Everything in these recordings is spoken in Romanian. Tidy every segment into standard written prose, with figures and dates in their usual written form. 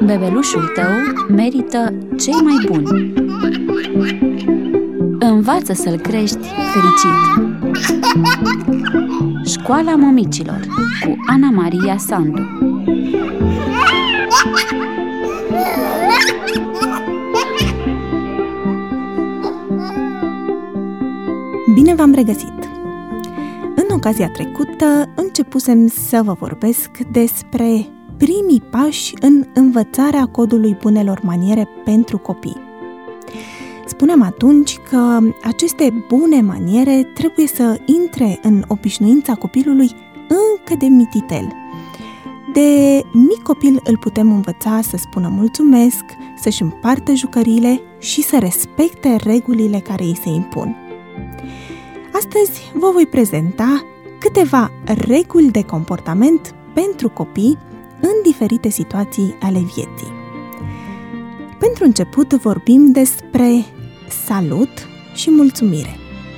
Bebelușul tău merită cei mai buni. Învață să-l crești fericit. Școala Mămicilor cu Ana Maria Sandu. Bine v-am regăsit! În ocazia trecută începusem să vă vorbesc despre primii pași în învățarea codului bunelor maniere pentru copii. Spuneam atunci că aceste bune maniere trebuie să intre în obișnuința copilului încă de mititel. De mic copil îl putem învăța să spună mulțumesc, să-și împartă jucăriile și să respecte regulile care îi se impun. Astăzi vă voi prezenta câteva reguli de comportament pentru copii în diferite situații ale vieții. Pentru început vorbim despre salut și mulțumire.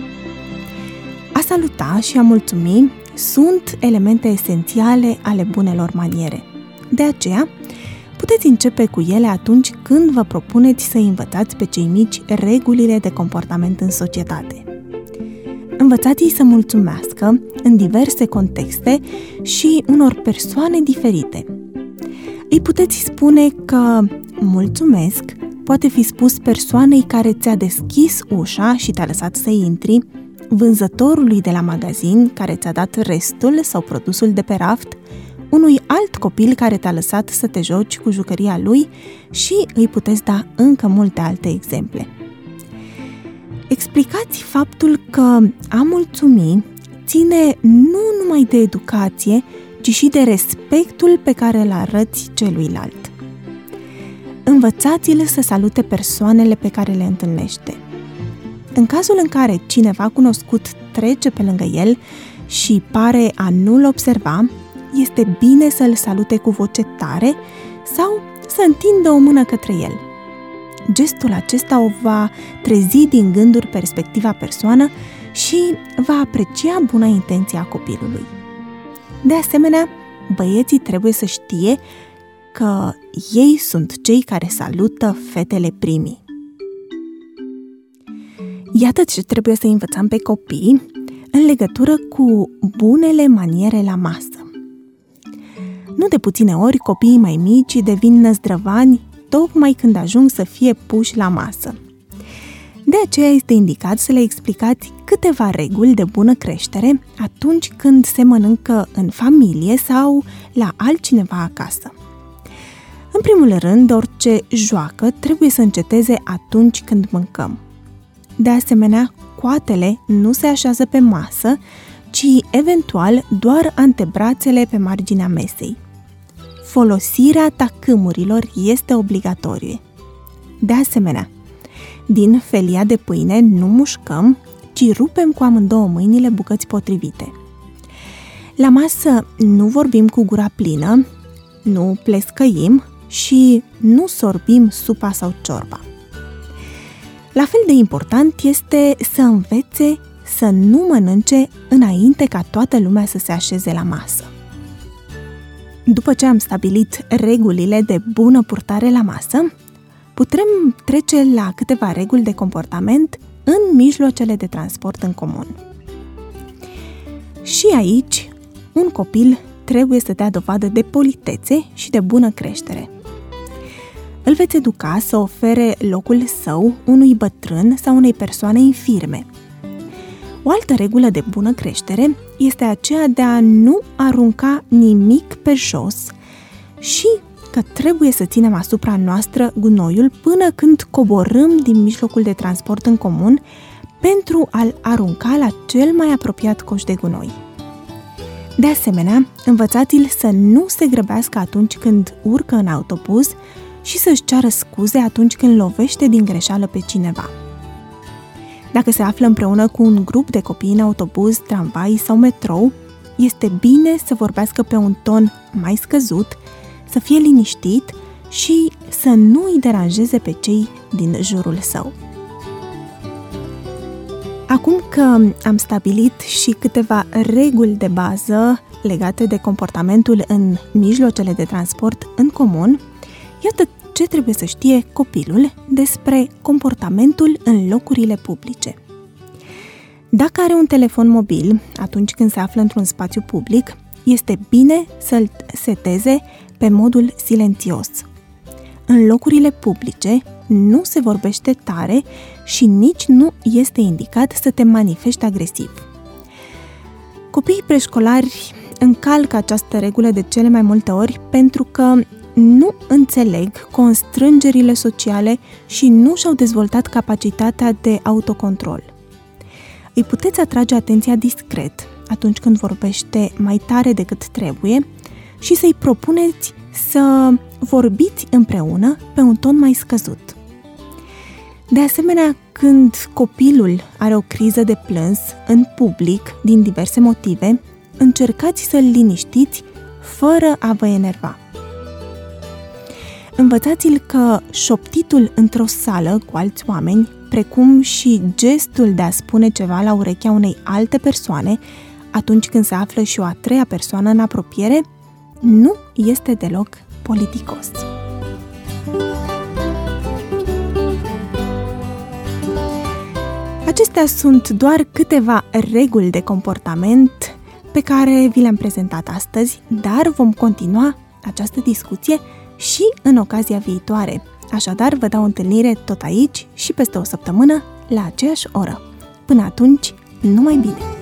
A saluta și a mulțumi sunt elemente esențiale ale bunelor maniere. De aceea, puteți începe cu ele atunci când vă propuneți să învățați pe cei mici regulile de comportament în societate. Învățați-i să mulțumească în diverse contexte și unor persoane diferite. Îi puteți spune că mulțumesc poate fi spus persoanei care ți-a deschis ușa și te-a lăsat să intri, vânzătorului de la magazin care ți-a dat restul sau produsul de pe raft, unui alt copil care te-a lăsat să te joci cu jucăria lui și îi puteți da încă multe alte exemple. Explicați faptul că a mulțumi ține nu numai de educație, ci și de respectul pe care îl arăți celuilalt. Învățați-l să salute persoanele pe care le întâlnește. În cazul în care cineva cunoscut trece pe lângă el și pare a nu-l observa, este bine să-l salute cu voce tare sau să întindă o mână către el. Gestul acesta o va trezi din gânduri perspectiva persoană și va aprecia buna intenție a copilului. De asemenea, băieții trebuie să știe că ei sunt cei care salută fetele primii. Iată ce trebuie să învățăm pe copii în legătură cu bunele maniere la masă. Nu de puține ori copiii mai mici devin năzdrăvani tocmai când ajung să fie puși la masă. De aceea este indicat să le explicați câteva reguli de bună creștere atunci când se mănâncă în familie sau la altcineva acasă. În primul rând, orice joacă trebuie să înceteze atunci când mâncăm. De asemenea, coatele nu se așează pe masă, ci eventual doar antebrațele pe marginea mesei. Folosirea tacâmurilor este obligatorie. De asemenea, din felia de pâine nu mușcăm, ci rupem cu amândouă mâinile bucăți potrivite. La masă nu vorbim cu gura plină, nu plescăim și nu sorbim supa sau ciorba. La fel de important este să învețe să nu mănânce înainte ca toată lumea să se așeze la masă. După ce am stabilit regulile de bună purtare la masă, putem trece la câteva reguli de comportament în mijloacele de transport în comun. Și aici, un copil trebuie să dea dovadă de politețe și de bună creștere. Îl veți educa să ofere locul său unui bătrân sau unei persoane infirme. O altă regulă de bună creștere este aceea de a nu arunca nimic pe jos și că trebuie să ținem asupra noastră gunoiul până când coborâm din mijlocul de transport în comun pentru a-l arunca la cel mai apropiat coș de gunoi. De asemenea, învățați-l să nu se grăbească atunci când urcă în autobuz și să-și ceară scuze atunci când lovește din greșeală pe cineva. Dacă se află împreună cu un grup de copii în autobuz, tramvai sau metrou, este bine să vorbească pe un ton mai scăzut, să fie liniștit și să nu îi deranjeze pe cei din jurul său. Acum că am stabilit și câteva reguli de bază legate de comportamentul în mijloacele de transport în comun, Iată ce trebuie să știe copilul despre comportamentul în locurile publice. Dacă are un telefon mobil, atunci când se află într-un spațiu public, este bine să-l seteze pe modul silențios. În locurile publice nu se vorbește tare și nici nu este indicat să te manifesti agresiv. Copiii preșcolari încalcă această regulă de cele mai multe ori pentru că nu înțeleg constrângerile sociale și nu și-au dezvoltat capacitatea de autocontrol. Îi puteți atrage atenția discret atunci când vorbește mai tare decât trebuie și să-i propuneți să vorbiți împreună pe un ton mai scăzut. De asemenea, când copilul are o criză de plâns în public din diverse motive, încercați să-l liniștiți fără a vă enerva. Învățați-l că șoptitul într-o sală cu alți oameni, precum și gestul de a spune ceva la urechea unei alte persoane, atunci când se află și o a treia persoană în apropiere, nu este deloc politicos. Acestea sunt doar câteva reguli de comportament pe care vi le-am prezentat astăzi, dar vom continua această discuție și în ocazia viitoare. Așadar, vă dau întâlnire tot aici și peste o săptămână la aceeași oră. Până atunci, numai bine!